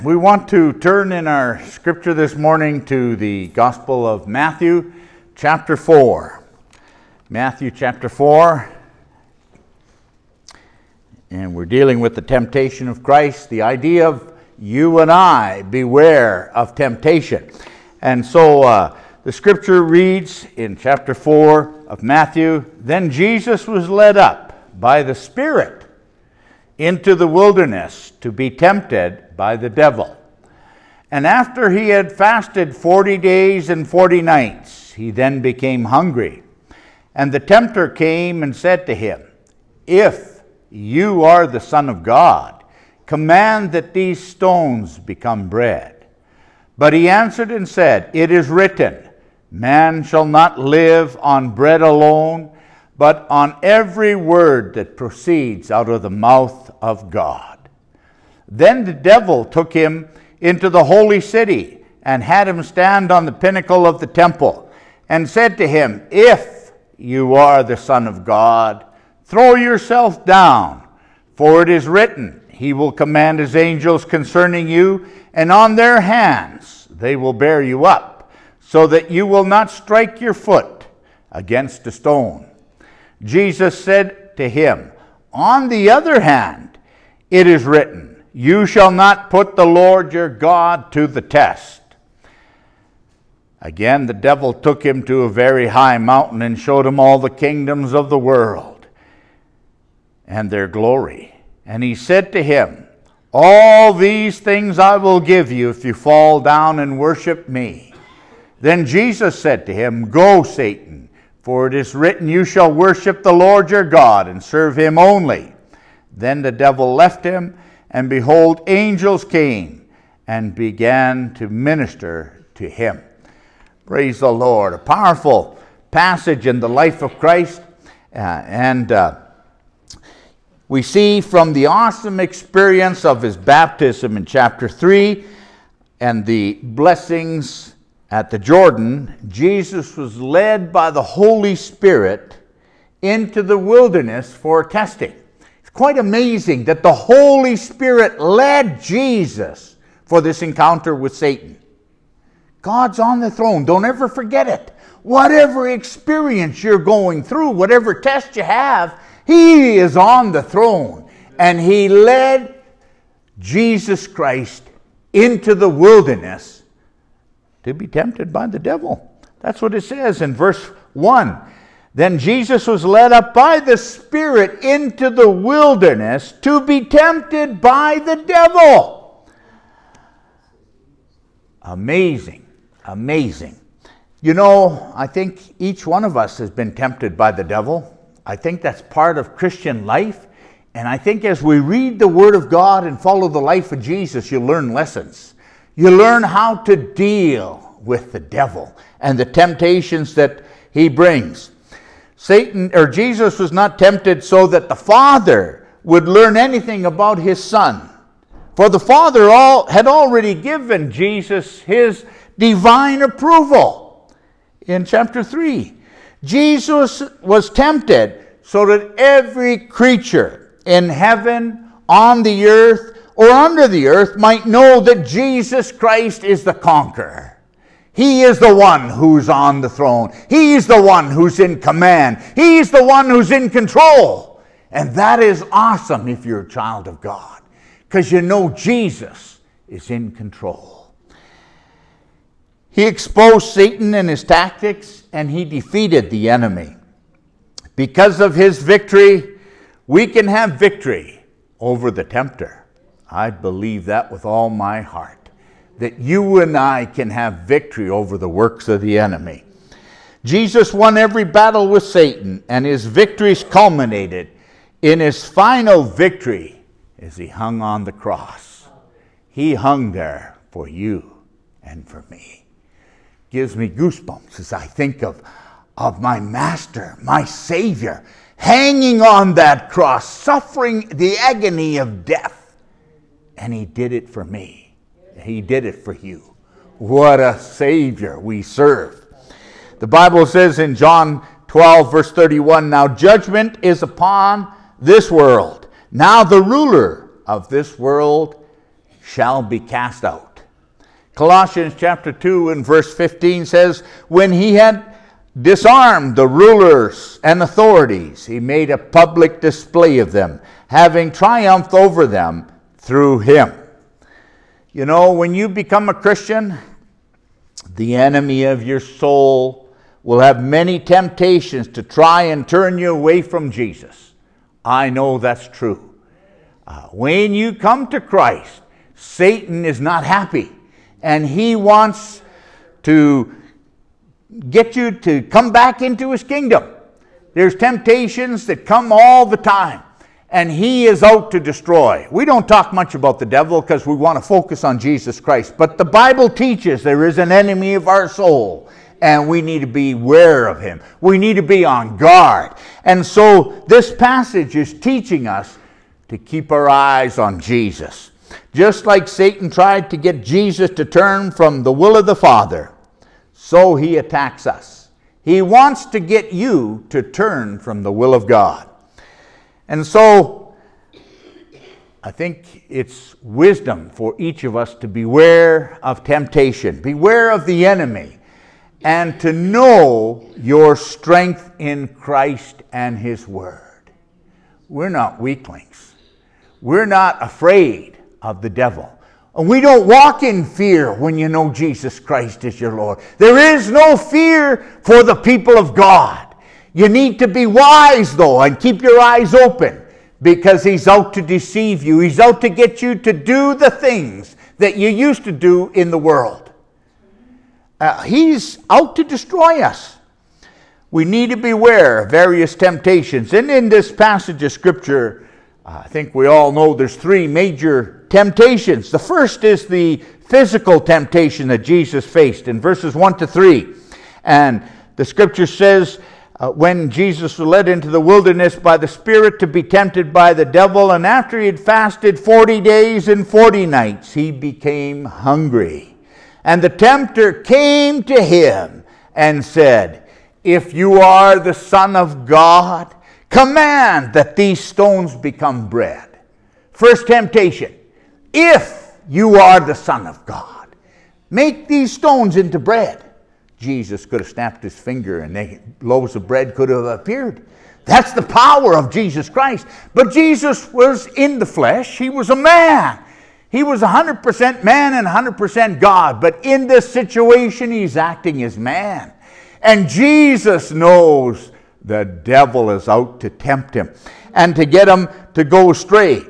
We want to turn in our scripture this morning to the Gospel of Matthew, chapter 4. Matthew chapter 4. And we're dealing with the temptation of Christ, the idea of you and I, beware of temptation. And so the scripture reads in chapter 4 of Matthew, "Then Jesus was led up by the Spirit into the wilderness to be tempted by the devil. And after he had fasted 40 days and 40 nights, he then became hungry. And the tempter came and said to him, 'If you are the Son of God, command that these stones become bread.' But he answered and said, 'It is written, man shall not live on bread alone, but on every word that proceeds out of the mouth of God.' Then the devil took him into the holy city and had him stand on the pinnacle of the temple and said to him, 'If you are the Son of God, throw yourself down, for it is written, he will command his angels concerning you, and on their hands they will bear you up, so that you will not strike your foot against a stone.' Jesus said to him, 'On the other hand, it is written, you shall not put the Lord your God to the test.' Again, the devil took him to a very high mountain and showed him all the kingdoms of the world and their glory. And he said to him, 'All these things I will give you if you fall down and worship me.' Then Jesus said to him, 'Go, Satan, for it is written, you shall worship the Lord your God and serve him only.' Then the devil left him, and behold, angels came and began to minister to him." Praise the Lord. A powerful passage in the life of Christ. We see from the awesome experience of his baptism in chapter 3 and the blessings at the Jordan, Jesus was led by the Holy Spirit into the wilderness for testing. It's quite amazing that the Holy Spirit led Jesus for this encounter with Satan. God's on the throne. Don't ever forget it. Whatever experience you're going through, whatever test you have, He is on the throne. And He led Jesus Christ into the wilderness to be tempted by the devil. That's what it says in verse 1. Then Jesus was led up by the Spirit into the wilderness to be tempted by the devil. Amazing, amazing. You know, I think each one of us has been tempted by the devil. I think that's part of Christian life. And I think as we read the Word of God and follow the life of Jesus, you learn lessons. You learn how to deal with the devil and the temptations that he brings. Jesus was not tempted so that the Father would learn anything about his Son. For the Father had already given Jesus his divine approval. In chapter 3, Jesus was tempted so that every creature in heaven, on the earth, or under the earth might know that Jesus Christ is the conqueror. He is the one who's on the throne. He's the one who's in command. He's the one who's in control. And that is awesome if you're a child of God, because you know Jesus is in control. He exposed Satan and his tactics, and he defeated the enemy. Because of his victory, we can have victory over the tempter. I believe that with all my heart, that you and I can have victory over the works of the enemy. Jesus won every battle with Satan, and his victories culminated in his final victory as he hung on the cross. He hung there for you and for me. Gives me goosebumps as I think of my Master, my Savior, hanging on that cross, suffering the agony of death. And He did it for me. He did it for you. What a Savior we serve. The Bible says in John 12, verse 31, "Now judgment is upon this world. Now the ruler of this world shall be cast out. Colossians chapter 2 and verse 15 says, when he had disarmed the rulers and authorities, he made a public display of them, having triumphed over them through him. You know, when you become a Christian, the enemy of your soul will have many temptations to try and turn you away from Jesus. I know that's true. When you come to Christ, Satan is not happy, and he wants to get you to come back into his kingdom. There's temptations that come all the time, and he is out to destroy. We don't talk much about the devil because we want to focus on Jesus Christ, but the Bible teaches there is an enemy of our soul, and we need to be aware of him. We need to be on guard. And so this passage is teaching us to keep our eyes on Jesus. Just like Satan tried to get Jesus to turn from the will of the Father, so he attacks us. He wants to get you to turn from the will of God. And so I think it's wisdom for each of us to beware of temptation, beware of the enemy, and to know your strength in Christ and his word. We're not weaklings. We're not afraid of the devil. And we don't walk in fear when you know Jesus Christ is your Lord. There is no fear for the people of God. You need to be wise, though, and keep your eyes open, because he's out to deceive you. He's out to get you to do the things that you used to do in the world. He's out to destroy us. We need to beware of various temptations. And in this passage of Scripture, I think we all know there's three major temptations. The first is the physical temptation that Jesus faced in verses 1 to 3. And the Scripture says, when Jesus was led into the wilderness by the Spirit to be tempted by the devil, and after he had fasted 40 days and 40 nights, he became hungry. And the tempter came to him and said, if you are the Son of God, command that these stones become bread. First temptation, if you are the Son of God, make these stones into bread. Jesus could have snapped his finger and loaves of bread could have appeared. That's the power of Jesus Christ. But Jesus was in the flesh. He was a man. He was 100% man and 100% God. But in this situation, he's acting as man. And Jesus knows the devil is out to tempt him and to get him to go astray.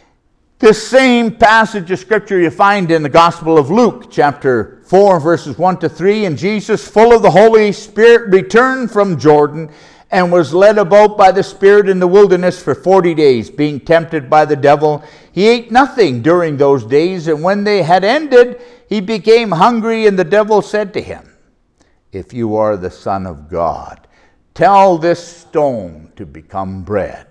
This same passage of Scripture you find in the Gospel of Luke, chapter 4, verses 1 to 3. And Jesus, full of the Holy Spirit, returned from Jordan and was led about by the Spirit in the wilderness for 40 days, being tempted by the devil. He ate nothing during those days, and when they had ended, he became hungry, and the devil said to him, if you are the Son of God, tell this stone to become bread.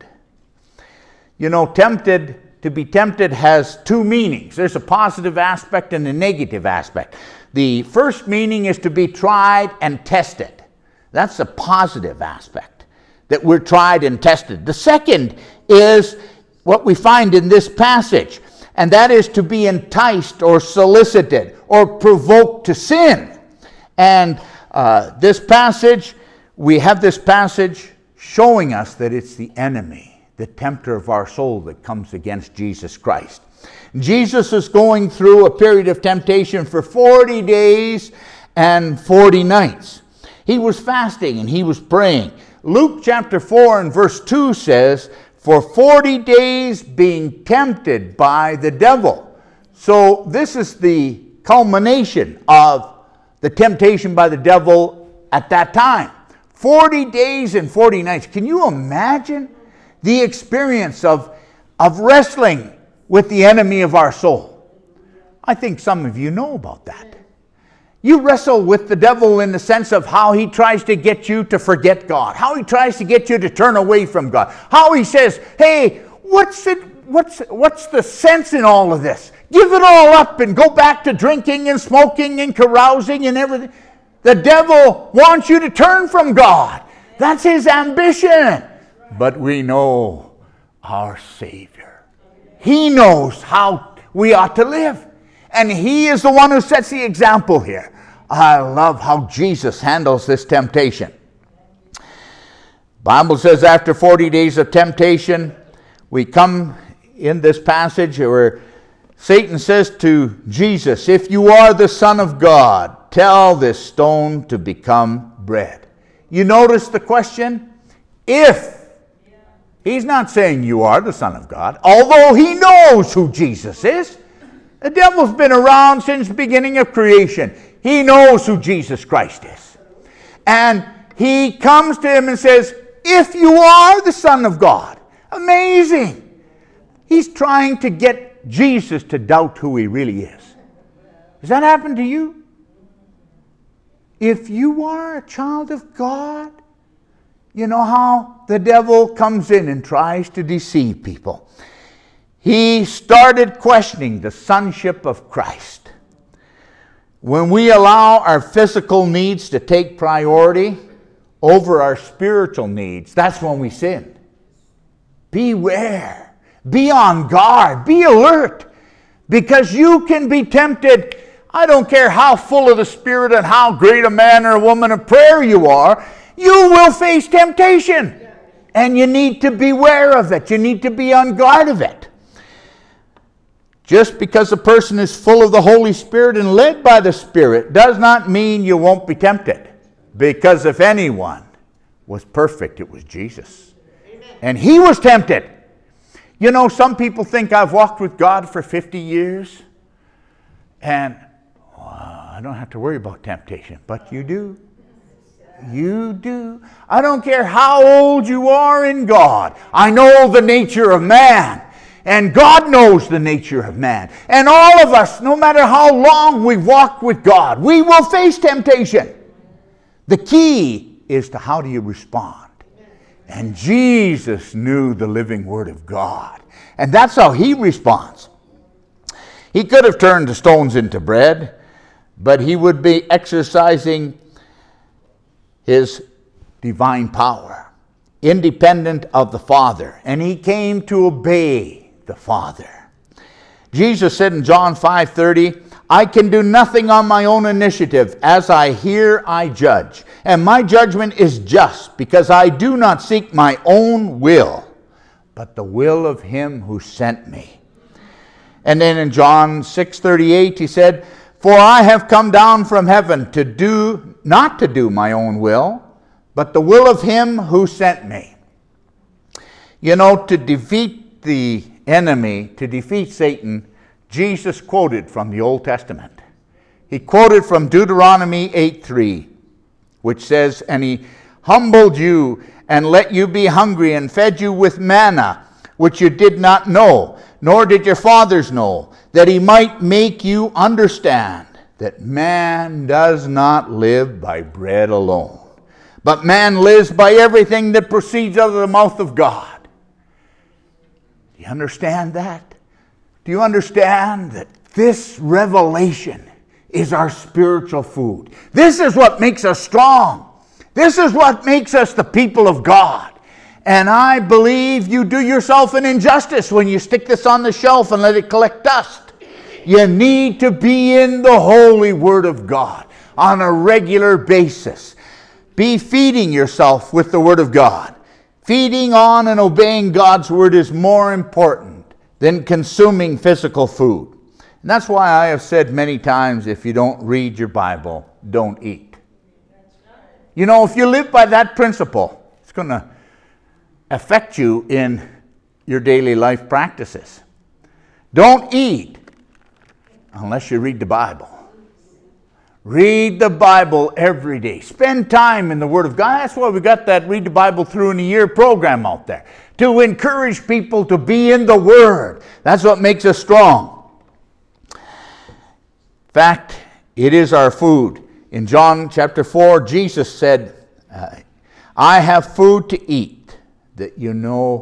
You know, to be tempted has two meanings. There's a positive aspect and a negative aspect. The first meaning is to be tried and tested. That's a positive aspect, that we're tried and tested. The second is what we find in this passage, and that is to be enticed or solicited or provoked to sin. And this passage, we have this passage showing us that it's the enemy, the tempter of our soul, that comes against Jesus Christ. Jesus is going through a period of temptation for 40 days and 40 nights. He was fasting and he was praying. Luke chapter 4 and verse 2 says, for 40 days being tempted by the devil. So this is the culmination of the temptation by the devil at that time. 40 days and 40 nights. Can you imagine the experience of wrestling with the enemy of our soul? I think some of you know about that. You wrestle with the devil in the sense of how he tries to get you to forget God, how he tries to get you to turn away from God, how he says, hey, what's the sense in all of this? Give it all up and go back to drinking and smoking and carousing and everything. The devil wants you to turn from God. That's his ambition. But we know our Savior. He knows how we ought to live. And he is the one who sets the example here. I love how Jesus handles this temptation. Bible says after 40 days of temptation, we come in this passage where Satan says to Jesus, if you are the Son of God, tell this stone to become bread. You notice the question? If. He's not saying you are the Son of God, although he knows who Jesus is. The devil's been around since the beginning of creation. He knows who Jesus Christ is. And he comes to him and says, if you are the Son of God. Amazing. He's trying to get Jesus to doubt who he really is. Has that happened to you? If you are a child of God, you know how the devil comes in and tries to deceive people. He started questioning the sonship of Christ. When we allow our physical needs to take priority over our spiritual needs, that's when we sin. Beware. Be on guard. Be alert. Because you can be tempted. I don't care how full of the Spirit and how great a man or a woman of prayer you are, you will face temptation. And you need to beware of it. You need to be on guard of it. Just because a person is full of the Holy Spirit and led by the Spirit does not mean you won't be tempted. Because if anyone was perfect, it was Jesus. Amen. And he was tempted. You know, some people think I've walked with God for 50 years and I don't have to worry about temptation. But you do. You do. I don't care how old you are in God. I know the nature of man. And God knows the nature of man. And all of us, no matter how long we walk with God, we will face temptation. The key is to how do you respond. And Jesus knew the living Word of God. And that's how he responds. He could have turned the stones into bread, but he would be exercising his divine power, independent of the Father. And he came to obey the Father. Jesus said in John 5:30, I can do nothing on my own initiative. As I hear, I judge. And my judgment is just, because I do not seek my own will, but the will of him who sent me. And then in John 6:38, he said, for I have come down from heaven not to do my own will, but the will of him who sent me. You know, to defeat the enemy, to defeat Satan, Jesus quoted from the Old Testament. He quoted from Deuteronomy 8:3, which says, and he humbled you and let you be hungry and fed you with manna, which you did not know, nor did your fathers know, that he might make you understand that man does not live by bread alone, but man lives by everything that proceeds out of the mouth of God. Do you understand that? Do you understand that this revelation is our spiritual food? This is what makes us strong. This is what makes us the people of God. And I believe you do yourself an injustice when you stick this on the shelf and let it collect dust. You need to be in the holy Word of God on a regular basis. Be feeding yourself with the Word of God. Feeding on and obeying God's Word is more important than consuming physical food. And that's why I have said many times, if you don't read your Bible, don't eat. You know, if you live by that principle, it's going to affect you in your daily life practices. Don't eat unless you read the Bible. Read the Bible every day. Spend time in the Word of God. That's why we got that Read the Bible Through in a Year program out there. To encourage people to be in the Word. That's what makes us strong. In fact, it is our food. In John chapter 4, Jesus said, I have food to eat that you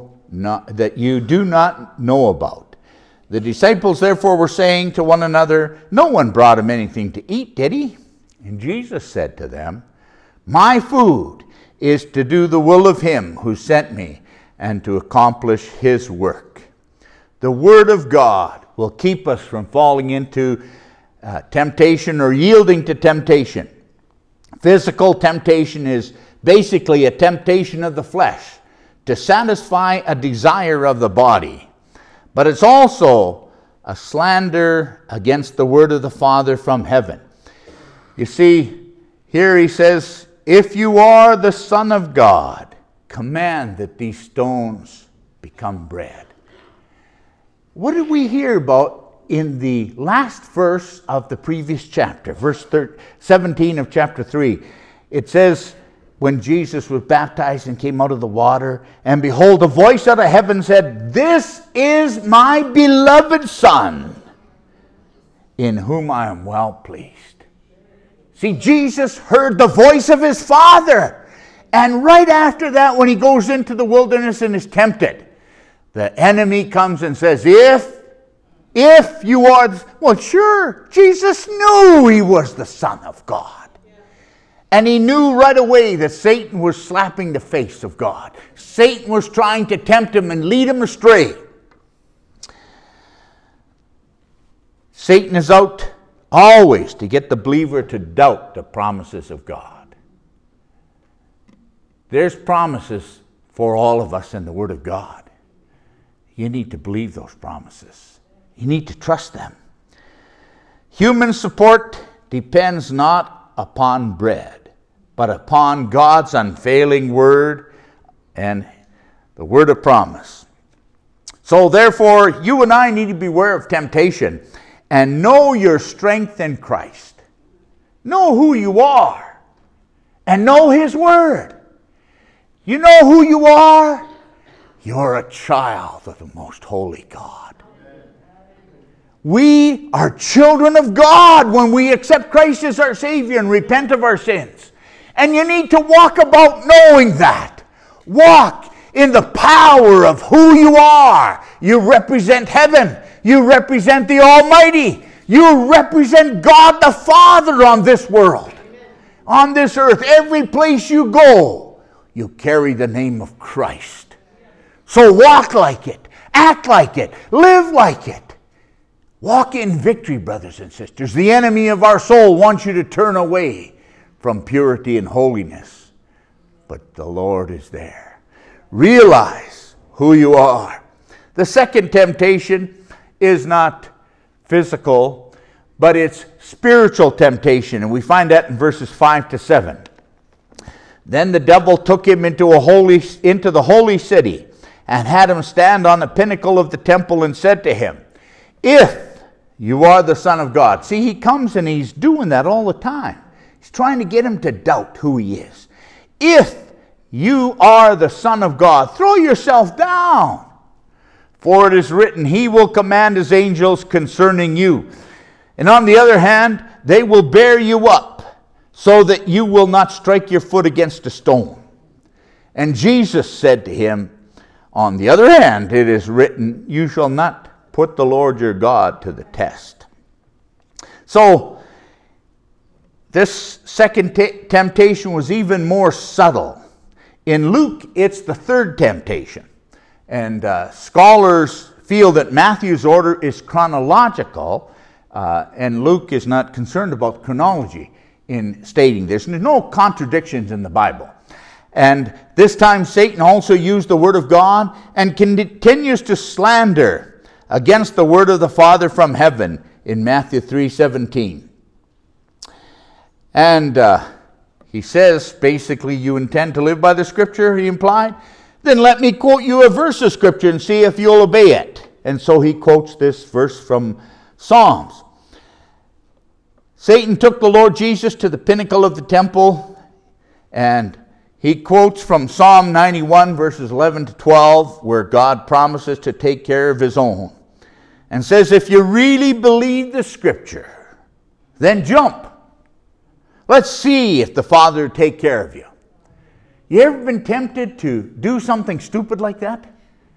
do not know about. The disciples therefore were saying to one another, no one brought him anything to eat, did he? And Jesus said to them, my food is to do the will of him who sent me and to accomplish his work. The Word of God will keep us from falling into temptation or yielding to temptation. Physical temptation is basically a temptation of the flesh to satisfy a desire of the body. But it's also a slander against the word of the Father from heaven. You see, here he says, if you are the Son of God, command that these stones become bread. What did we hear about in the last verse of the previous chapter, verse 17 of chapter 3? It says, when Jesus was baptized and came out of the water, and behold, a voice out of heaven said, this is my beloved Son, in whom I am well pleased. See, Jesus heard the voice of his Father. And right after that, when he goes into the wilderness and is tempted, the enemy comes and says, if you are, well, sure, Jesus knew he was the Son of God. And he knew right away that Satan was slapping the face of God. Satan was trying to tempt him and lead him astray. Satan is out always to get the believer to doubt the promises of God. There's promises for all of us in the Word of God. You need to believe those promises. You need to trust them. Human support depends not upon bread, but upon God's unfailing word and the word of promise. So therefore, you and I need to beware of temptation and know your strength in Christ. Know who you are and know his word. You know who you are? You're a child of the most holy God. We are children of God when we accept Christ as our Savior and repent of our sins. And you need to walk about knowing that. Walk in the power of who you are. You represent heaven. You represent the Almighty. You represent God the Father on this world. On this earth, every place you go, you carry the name of Christ. So walk like it. Act like it. Live like it. Walk in victory, brothers and sisters. The enemy of our soul wants you to turn away from purity and holiness. But the Lord is there. Realize who you are. The second temptation is not physical, but it's spiritual temptation. And we find that in verses 5 to 7. Then the devil took him into the holy city and had him stand on the pinnacle of the temple and said to him, if you are the Son of God. See, he comes and he's doing that all the time. He's trying to get him to doubt who he is. If you are the Son of God, throw yourself down. For it is written, he will command his angels concerning you. And on the other hand, they will bear you up, so that you will not strike your foot against a stone. And Jesus said to him, on the other hand, it is written, you shall not put the Lord your God to the test. So, this second temptation was even more subtle. In Luke, it's the third temptation. And scholars feel that Matthew's order is chronological, and Luke is not concerned about chronology in stating this. And there's no contradictions in the Bible. And this time Satan also used the word of God and continues to slander against the word of the Father from heaven in Matthew 3:17. And he says, basically, you intend to live by the Scripture, he implied? Then let me quote you a verse of Scripture and see if you'll obey it. And so he quotes this verse from Psalms. Satan took the Lord Jesus to the pinnacle of the temple, and he quotes from Psalm 91, verses 11 to 12, where God promises to take care of his own. And says, if you really believe the Scripture, then jump. Let's see if the Father will take care of you. You ever been tempted to do something stupid like that?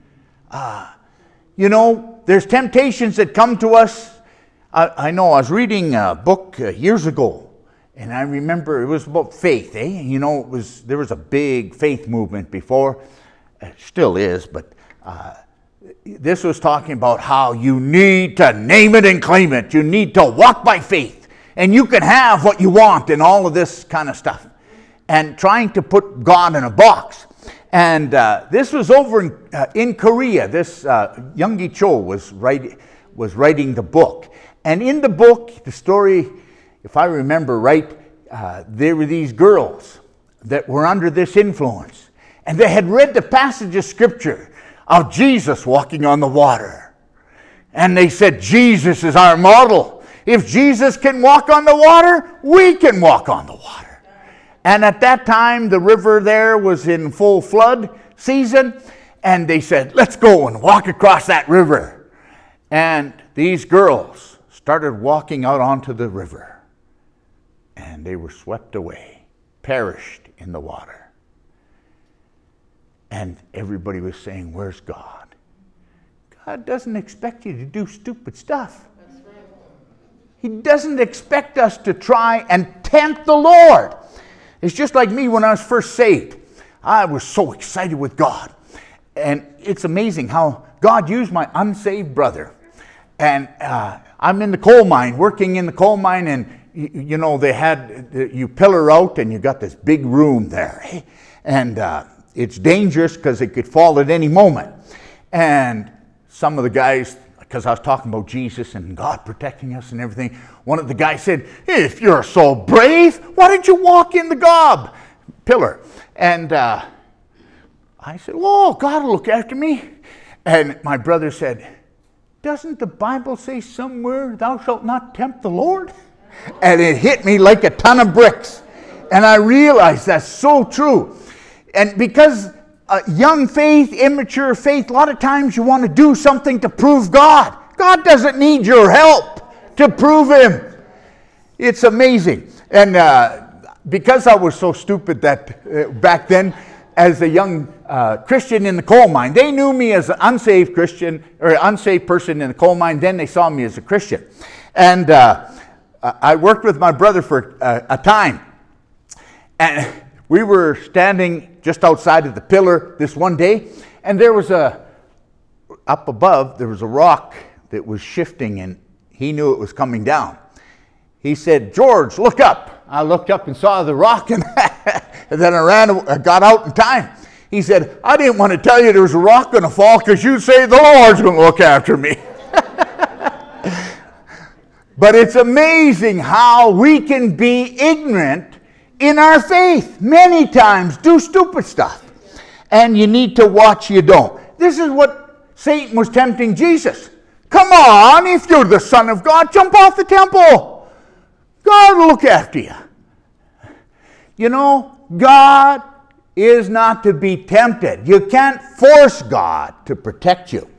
There's temptations that come to us. I know I was reading a book years ago, and I remember it was about faith. There was a big faith movement before. It still is, but this was talking about how you need to name it and claim it. You need to walk by faith. And you can have what you want and all of this kind of stuff. And trying to put God in a box. And this was over in Korea. This Yoongi Cho was writing the book. And in the book, the story, if I remember right, there were these girls that were under this influence. And they had read the passage of Scripture of Jesus walking on the water. And they said, Jesus is our model. If Jesus can walk on the water, we can walk on the water. And at that time, the river there was in full flood season. And they said, let's go and walk across that river. And these girls started walking out onto the river. And they were swept away, perished in the water. And everybody was saying, where's God? God doesn't expect you to do stupid stuff. That's right. He doesn't expect us to try and tempt the Lord. It's just like me when I was first saved. I was so excited with God. And it's amazing how God used my unsaved brother. And I'm in the coal mine, working in the coal mine, and you know, they had, you pillar out and you got this big room there. And it's dangerous because it could fall at any moment. And some of the guys, because I was talking about Jesus and God protecting us and everything, one of the guys said, if you're so brave, why don't you walk in the gob pillar? And I said, oh, God will look after me. And my brother said, doesn't the Bible say somewhere, thou shalt not tempt the Lord? And it hit me like a ton of bricks. And I realized that's so true. And because young faith, immature faith, a lot of times you want to do something to prove God. God doesn't need your help to prove Him. It's amazing. And because I was so stupid that back then, as a young Christian in the coal mine, they knew me as an unsaved Christian, or unsaved person in the coal mine. Then they saw me as a Christian. And I worked with my brother for a time. And we were standing just outside of the pillar this one day, and there was up above, there was a rock that was shifting, and he knew it was coming down. He said, George, look up. I looked up and saw the rock, and, and then I got out in time. He said, I didn't want to tell you there was a rock going to fall because you'd say the Lord's going to look after me. But it's amazing how we can be ignorant in our faith. Many times do stupid stuff. And you need to watch you don't. This is what Satan was tempting Jesus. Come on, if you're the Son of God, jump off the temple. God will look after you. You know, God is not to be tempted. You can't force God to protect you.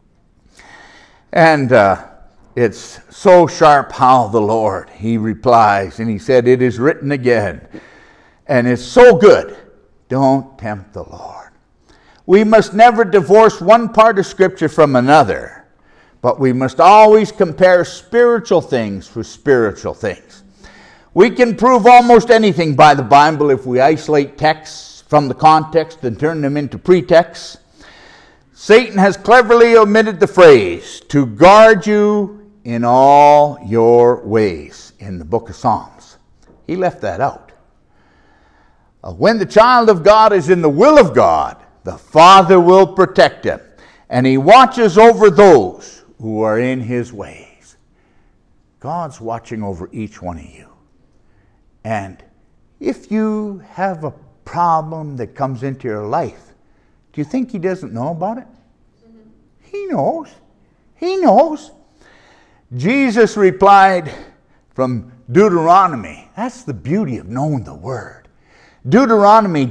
And it's so sharp how the Lord, He replies, and He said, it is written again. And it's so good. Don't tempt the Lord. We must never divorce one part of Scripture from another, but we must always compare spiritual things with spiritual things. We can prove almost anything by the Bible if we isolate texts from the context and turn them into pretexts. Satan has cleverly omitted the phrase, to guard you in all your ways, in the book of Psalms. He left that out. When the child of God is in the will of God, the Father will protect him, and He watches over those who are in His ways. God's watching over each one of you. And if you have a problem that comes into your life, do you think He doesn't know about it? He knows. He knows. Jesus replied from Deuteronomy. That's the beauty of knowing the Word. Deuteronomy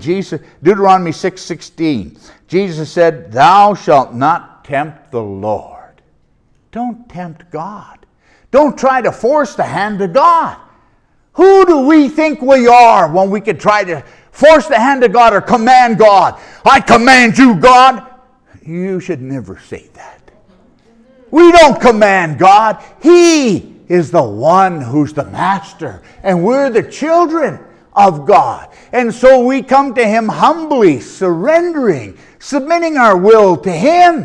6:16. Jesus said, thou shalt not tempt the Lord. Don't tempt God. Don't try to force the hand of God. Who do we think we are when we can try to force the hand of God or command God? I command you, God. You should never say that. We don't command God. He is the one who's the master, and we're the children of God. And so we come to Him humbly, surrendering, submitting our will to Him.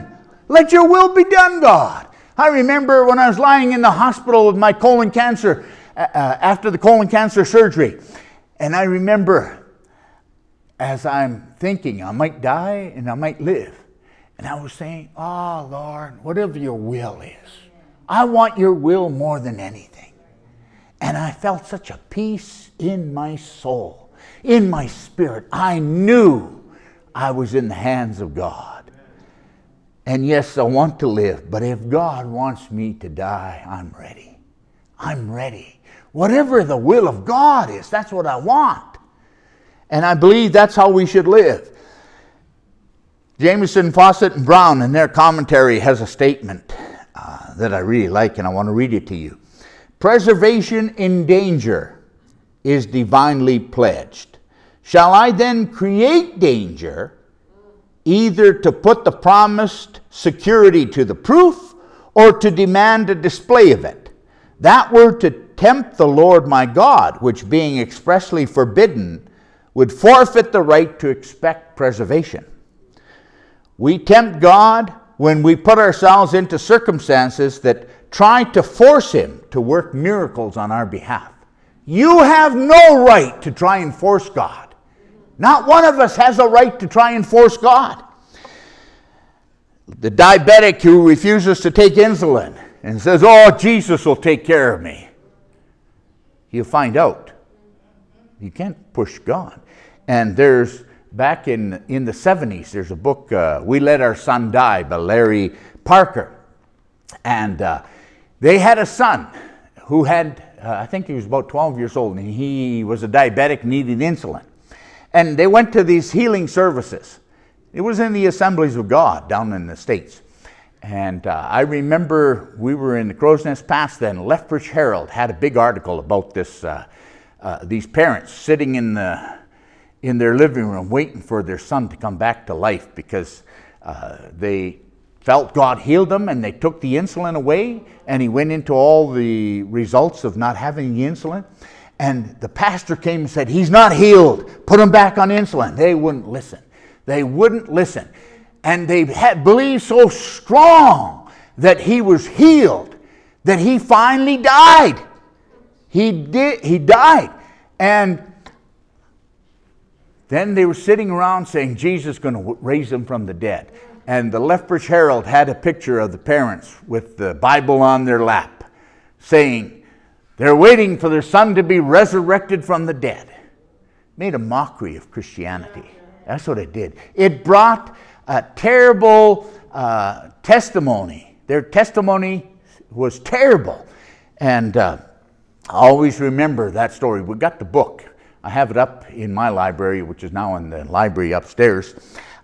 Let your will be done, God. I remember when I was lying in the hospital with my colon cancer, after the colon cancer surgery. And I remember as I'm thinking, I might die and I might live. And I was saying, oh, Lord, whatever your will is, I want your will more than anything. And I felt such a peace in my soul, in my spirit. I knew I was in the hands of God. And yes, I want to live, but if God wants me to die, I'm ready. I'm ready. Whatever the will of God is, that's what I want. And I believe that's how we should live. Jameson, Fawcett, and Brown in their commentary has a statement that I really like, and I want to read it to you. Preservation in danger is divinely pledged. Shall I then create danger, either to put the promised security to the proof, or to demand a display of it? That were to tempt the Lord my God, which being expressly forbidden, would forfeit the right to expect preservation. We tempt God when we put ourselves into circumstances that try to force him to work miracles on our behalf. You have no right to try and force God. Not one of us has a right to try and force God. The diabetic who refuses to take insulin and says, oh, Jesus will take care of me. You'll find out. You can't push God. And there's, back in the 70s, there's a book, We Let Our Son Die, by Larry Parker. And they had a son who had, I think he was about 12 years old, and he was a diabetic, needed insulin. And they went to these healing services. It was in the Assemblies of God down in the States. And I remember we were in the Crow's Nest Pass then. Lethbridge Herald had a big article about this. These parents sitting in their living room waiting for their son to come back to life because they felt God healed them, and they took the insulin away, and he went into all the results of not having the insulin. And the pastor came and said, he's not healed. Put him back on insulin. They wouldn't listen. They wouldn't listen. And they had believed so strong that he was healed that he finally died. He died. And then they were sitting around saying, Jesus is going to raise him from the dead. And the Lethbridge Herald had a picture of the parents with the Bible on their lap, saying they're waiting for their son to be resurrected from the dead. Made a mockery of Christianity. That's what it did. It brought a terrible testimony. Their testimony was terrible. And I always remember that story. We got the book. I have it up in my library, which is now in the library upstairs.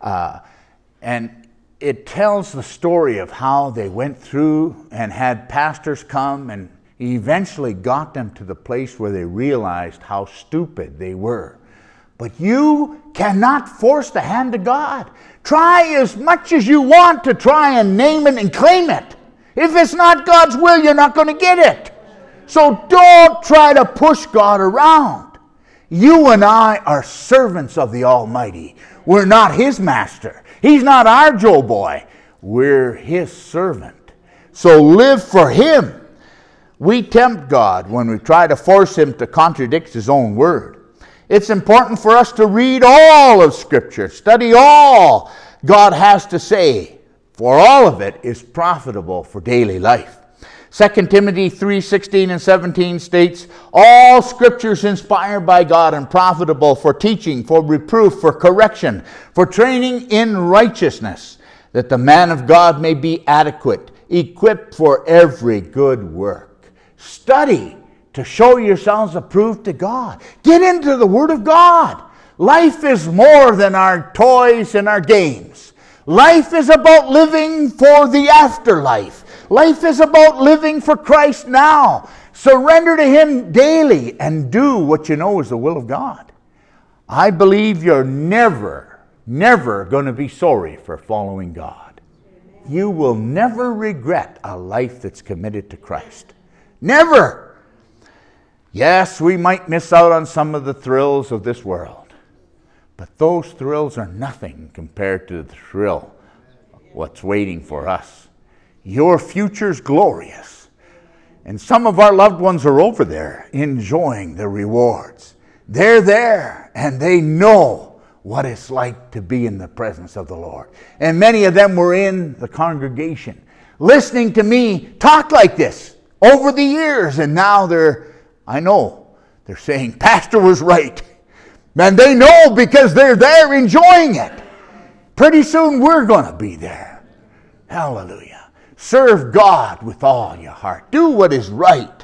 And it tells the story of how they went through and had pastors come, and eventually got them to the place where they realized how stupid they were. But you cannot force the hand of God. Try as much as you want to try and name it and claim it. If it's not God's will, you're not going to get it. So don't try to push God around. You and I are servants of the Almighty. We're not His master. He's not our Joe boy. We're His servant. So live for Him. We tempt God when we try to force Him to contradict His own word. It's important for us to read all of Scripture, study all God has to say, for all of it is profitable for daily life. 2 Timothy 3:16 and 17 states, all Scripture is inspired by God and profitable for teaching, for reproof, for correction, for training in righteousness, that the man of God may be adequate, equipped for every good work. Study to show yourselves approved to God. Get into the Word of God. Life is more than our toys and our games. Life is about living for the afterlife. Life is about living for Christ now. Surrender to Him daily and do what you know is the will of God. I believe you're never going to be sorry for following God. You will never regret a life that's committed to Christ. Never. Yes, we might miss out on some of the thrills of this world, but those thrills are nothing compared to the thrill what's waiting for us. Your future's glorious. And some of our loved ones are over there enjoying the rewards. They're there and they know what it's like to be in the presence of the Lord. And many of them were in the congregation listening to me talk like this over the years. And now they're saying, Pastor was right. And they know because they're there enjoying it. Pretty soon we're going to be there. Hallelujah. Serve God with all your heart. Do what is right.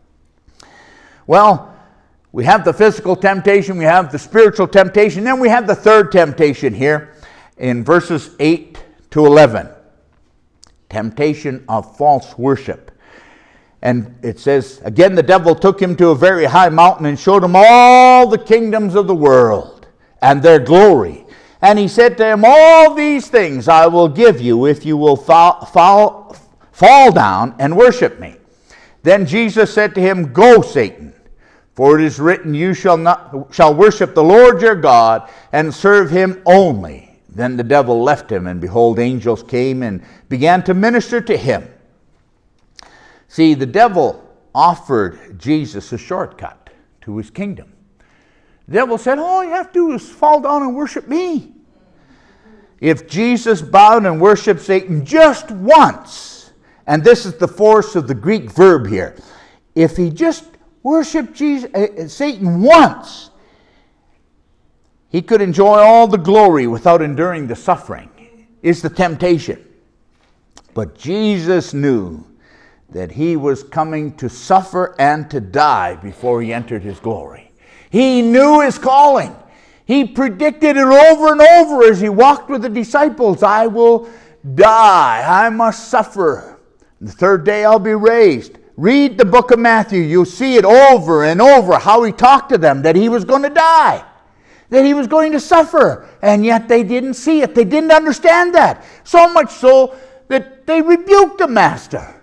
Well, we have the physical temptation, we have the spiritual temptation, then we have the third temptation here in verses 8 to 11. Temptation of false worship. And it says, again, the devil took him to a very high mountain and showed him all the kingdoms of the world and their glory. And he said to him, all these things I will give you if you will fall down and worship me. Then Jesus said to him, go, Satan, for it is written, you shall worship the Lord your God and serve him only. Then the devil left him, and behold, angels came and began to minister to him. See, the devil offered Jesus a shortcut to his kingdom. The devil said, all you have to do is fall down and worship me. If Jesus bowed and worshiped Satan just once, and this is the force of the Greek verb here, if he just worshiped Satan once, he could enjoy all the glory without enduring the suffering, is the temptation. But Jesus knew that he was coming to suffer and to die before he entered his glory. He knew his calling. He predicted it over and over as he walked with the disciples. I will die. I must suffer. The third day I'll be raised. Read the book of Matthew. You'll see it over and over how he talked to them, that he was going to die, that he was going to suffer. And yet they didn't see it. They didn't understand that. So much so that they rebuked the master.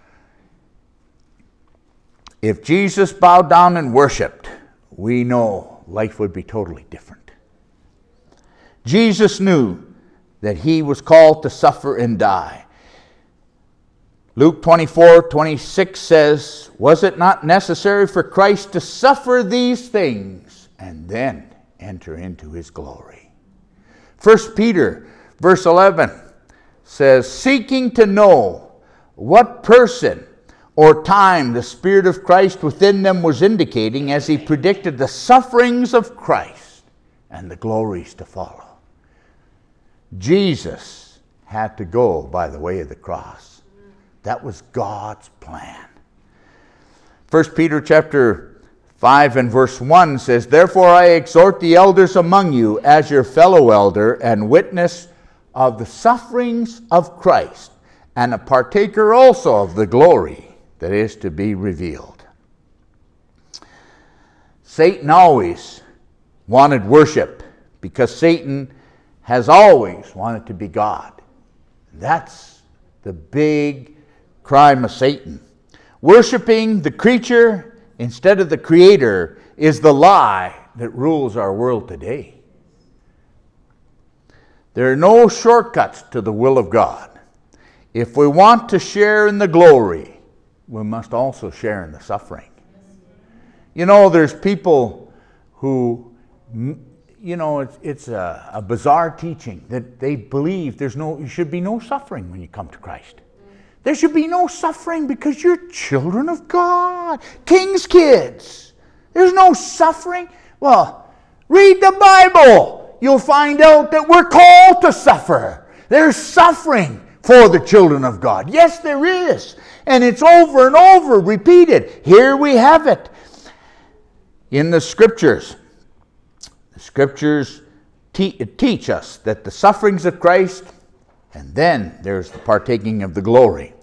If Jesus bowed down and worshiped, we know life would be totally different. Jesus knew that he was called to suffer and die. Luke 24:26 says, was it not necessary for Christ to suffer these things and then enter into his glory? 1 Peter verse 11 says, seeking to know what person or time the Spirit of Christ within them was indicating as he predicted the sufferings of Christ and the glories to follow. Jesus had to go by the way of the cross. That was God's plan. 1 Peter chapter 5 and verse 1 says, therefore I exhort the elders among you as your fellow elder and witness of the sufferings of Christ, and a partaker also of the glory that is to be revealed. Satan always wanted worship because Satan has always wanted to be God. That's the big crime of Satan. Worshipping the creature instead of the Creator is the lie that rules our world today. There are no shortcuts to the will of God. If we want to share in the glory, we must also share in the suffering. You know, there's people who, you know, it's a bizarre teaching that they believe there should be no suffering when you come to Christ. There should be no suffering because you're children of God, King's kids. There's no suffering. Well, read the Bible. You'll find out that we're called to suffer. There's suffering for the children of God. Yes, there is. And it's over and over repeated. Here we have it in the Scriptures. The Scriptures teach us that the sufferings of Christ, and then there's the partaking of the glory.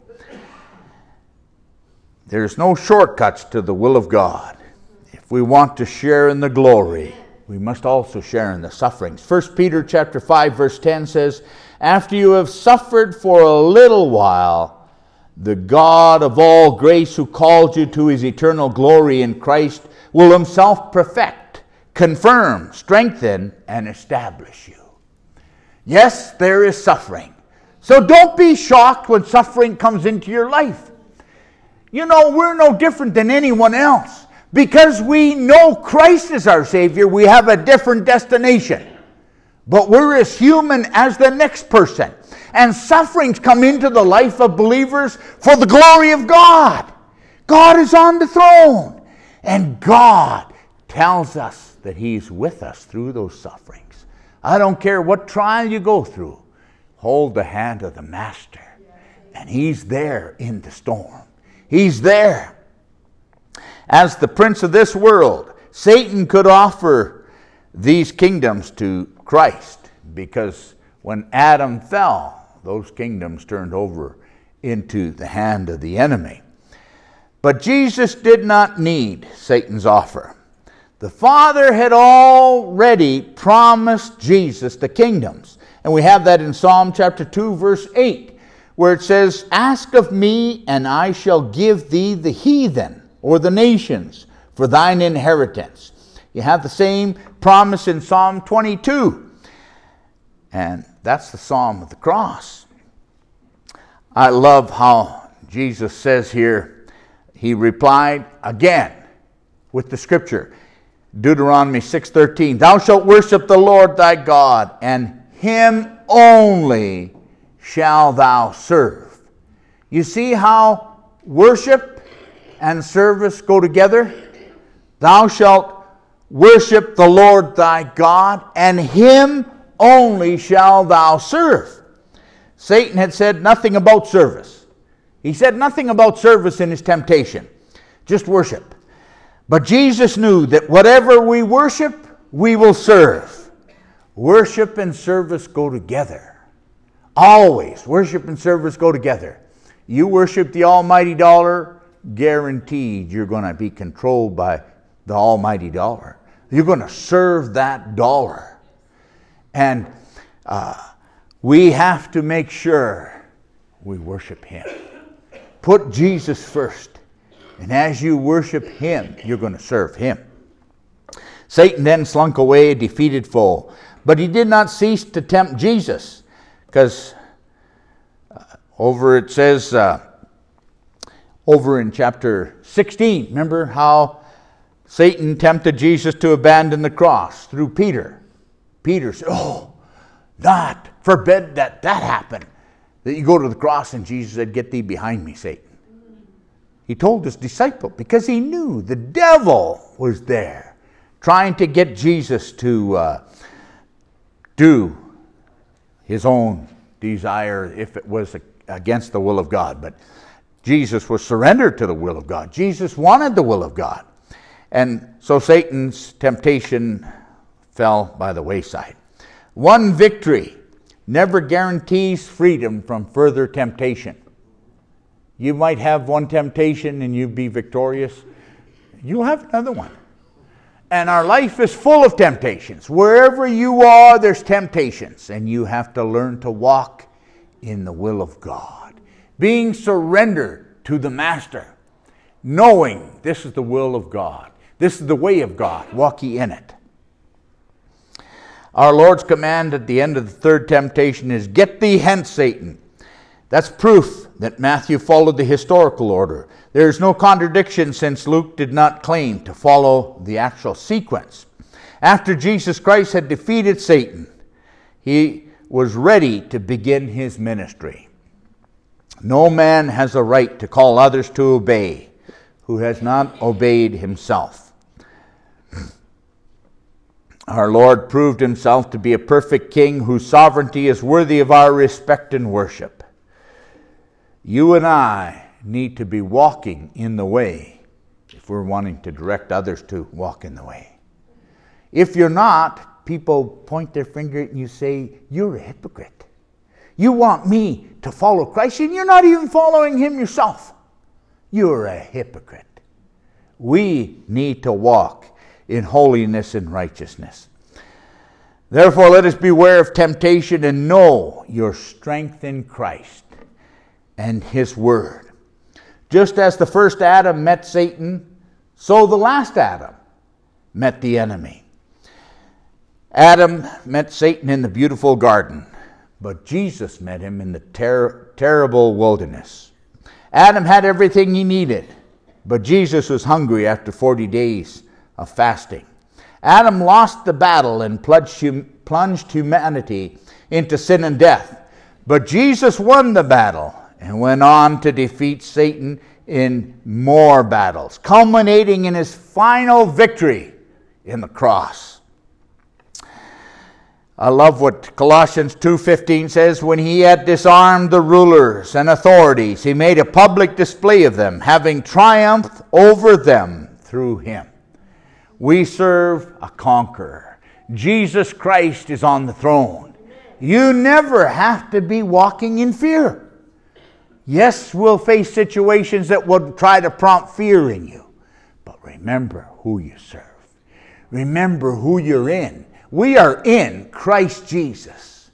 There's no shortcuts to the will of God. If we want to share in the glory, we must also share in the sufferings. 1 Peter chapter 5 verse 10 says, after you have suffered for a little while, the God of all grace who called you to his eternal glory in Christ will himself perfect, confirm, strengthen, and establish you. Yes, there is suffering. So don't be shocked when suffering comes into your life. You know, we're no different than anyone else. Because we know Christ is our Savior, we have a different destination. But we're as human as the next person. And sufferings come into the life of believers for the glory of God. God is on the throne. And God tells us that He's with us through those sufferings. I don't care what trial you go through. Hold the hand of the Master. And He's there in the storm. He's there. As the prince of this world, Satan could offer these kingdoms to Christ, because when Adam fell, those kingdoms turned over into the hand of the enemy. But Jesus did not need Satan's offer. The Father had already promised Jesus the kingdoms. And we have that in Psalm chapter 2, verse 8, where it says, "Ask of me, and I shall give thee the heathen," or the nations, "for thine inheritance." You have the same promise in Psalm 22. And that's the Psalm of the cross. I love how Jesus says here, He replied again with the scripture. Deuteronomy 6:13, "Thou shalt worship the Lord thy God, and Him only shall thou serve." You see how worship and service go together? Thou shalt worship the Lord thy God, and Him only shall thou serve. Satan had said nothing about service. He said nothing about service in his temptation, just worship. But Jesus knew that whatever we worship, we will serve. Worship and service go together. Always, worship and service go together. You worship the almighty dollar, guaranteed you're going to be controlled by the almighty dollar. You're going to serve that dollar. And we have to make sure we worship Him. Put Jesus first. And as you worship Him, you're going to serve Him. Satan then slunk away, a defeated foe. But he did not cease to tempt Jesus. Because over it says, over in chapter 16, remember how Satan tempted Jesus to abandon the cross through Peter. Peter said, "Oh, not forbid that happen, that you go to the cross." And Jesus said, "Get thee behind me, Satan." He told his disciple, because he knew the devil was there trying to get Jesus to do his own desire if it was against the will of God. But Jesus was surrendered to the will of God. Jesus wanted the will of God. And so Satan's temptation fell by the wayside. One victory never guarantees freedom from further temptation. You might have one temptation and you be victorious. You'll have another one. And our life is full of temptations. Wherever you are, there's temptations. And you have to learn to walk in the will of God. Being surrendered to the Master. Knowing this is the will of God. This is the way of God. Walk ye in it. Our Lord's command at the end of the third temptation is, "Get thee hence, Satan." That's proof that Matthew followed the historical order. There is no contradiction, since Luke did not claim to follow the actual sequence. After Jesus Christ had defeated Satan, He was ready to begin His ministry. No man has a right to call others to obey who has not obeyed himself. Our Lord proved Himself to be a perfect King whose sovereignty is worthy of our respect and worship. You and I need to be walking in the way if we're wanting to direct others to walk in the way. If you're not, people point their finger at you and say, "You're a hypocrite. You want me to follow Christ and you're not even following Him yourself. You're a hypocrite." We need to walk in holiness and righteousness. Therefore, let us beware of temptation and know your strength in Christ and His Word. Just as the first Adam met Satan, so the last Adam met the enemy. Adam met Satan in the beautiful garden, but Jesus met him in the terrible wilderness. Adam had everything he needed, but Jesus was hungry after 40 days of fasting. Adam lost the battle and plunged humanity into sin and death, but Jesus won the battle and went on to defeat Satan in more battles, culminating in his final victory in the cross. I love what Colossians 2:15 says, when he had disarmed the rulers and authorities, he made a public display of them, having triumphed over them through him. We serve a conqueror. Jesus Christ is on the throne. You never have to be walking in fear. Yes, we'll face situations that will try to prompt fear in you, but remember who you serve. Remember who you're in. We are in Christ Jesus,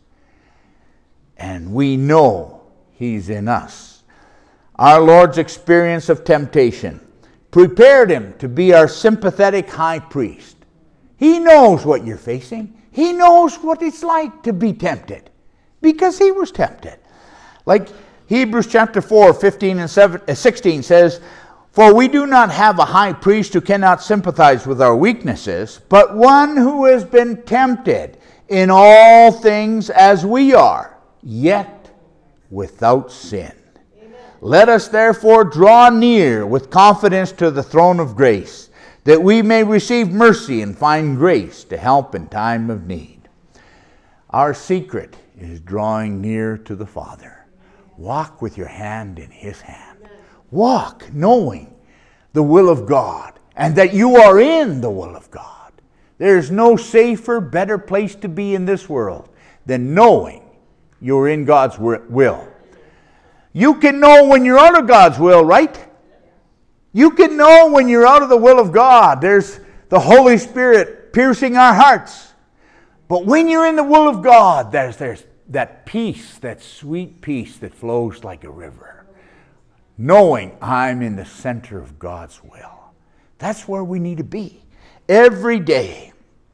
and we know he's in us. Our Lord's experience of temptation prepared him to be our sympathetic high priest. He knows what you're facing. He knows what it's like to be tempted, because he was tempted. Like Hebrews chapter 4, 15 and 16 says, for we do not have a high priest who cannot sympathize with our weaknesses, but one who has been tempted in all things as we are, yet without sin. Amen. Let us therefore draw near with confidence to the throne of grace, that we may receive mercy and find grace to help in time of need. Our secret is drawing near to the Father. Walk with your hand in his hand. Walk knowing the will of God and that you are in the will of God. There's no safer, better place to be in this world than knowing you're in God's will. You can know when you're out of God's will, right? You can know when you're out of the will of God. There's the Holy Spirit piercing our hearts. But when you're in the will of God, there's that peace, that sweet peace that flows like a river. Knowing I'm in the center of God's will. That's where we need to be every day.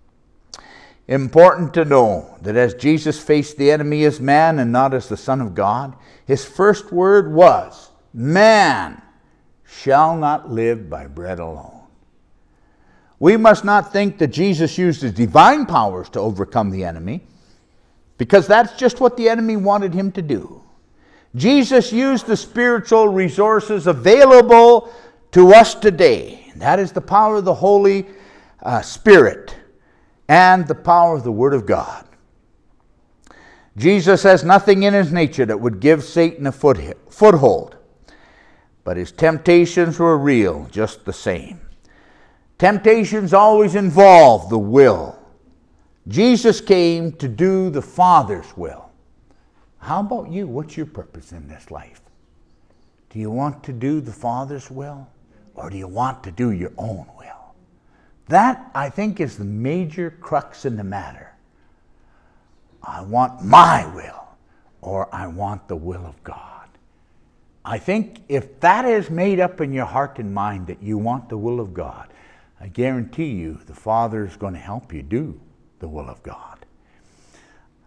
Important to know that as Jesus faced the enemy as man and not as the Son of God, his first word was, man shall not live by bread alone. We must not think that Jesus used his divine powers to overcome the enemy, because that's just what the enemy wanted him to do. Jesus used the spiritual resources available to us today. That is the power of the Holy Spirit and the power of the Word of God. Jesus has nothing in his nature that would give Satan a foothold, but his temptations were real just the same. Temptations always involve the will. Jesus came to do the Father's will. How about you? What's your purpose in this life? Do you want to do the Father's will, or do you want to do your own will? That, I think, is the major crux in the matter. I want my will, or I want the will of God. I think if that is made up in your heart and mind that you want the will of God, I guarantee you the Father is going to help you do the will of God.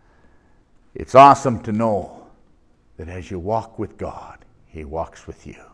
It's awesome to know that as you walk with God, he walks with you.